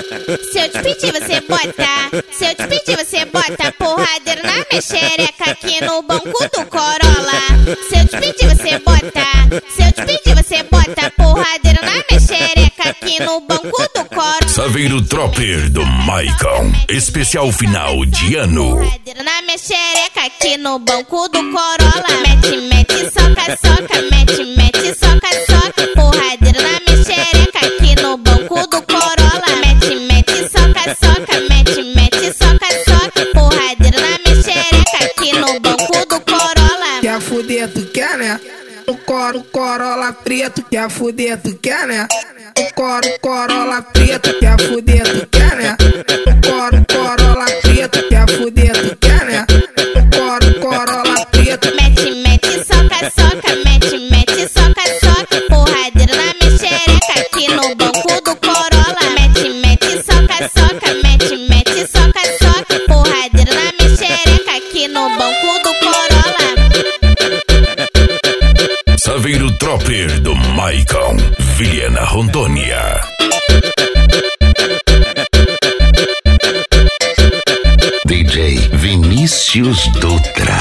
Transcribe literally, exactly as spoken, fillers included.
Se eu te pedir, você bota. Se eu te pedir, você bota porradeira na minha xereca aqui no banco do Corolla. Se eu te pedir, você bota. Se eu te pedir, você bota porradeira na minha xereca aqui no banco do Corolla. Saveiro Tropper do Maicon, especial final de ano. Porradeira na minha xereca aqui no banco do Corolla. Mete, mete, soca, soca, mete, mete, soca, soca. Porradeira na minha xereca aqui no banco do Corolla. Mete, mete, soca, soca, mete, mete, soca, soca. Porradeira na minha xereca aqui no banco do Corolla. Quer fuder, tu quer, né? O coro, Corolla preto, quer fuder, tu quer, né? O coro, Corolla preto, quer fuder, tu quer, né? O coro, Corolla preto, quer fuder, tu quer, né? O coro, Corolla preto. Mete, mete, soca, soca, mete, mete, soca, soca. Porradeira na minha xereca aqui no banco do Corolla. Mete, mete, soca, soca, mete, mete, soca, soca. Porradeira na minha xereca aqui no banco do Corolla. Saveiro Tropper do Maicon, Viena, Rondônia. D J Vinícius Dutra.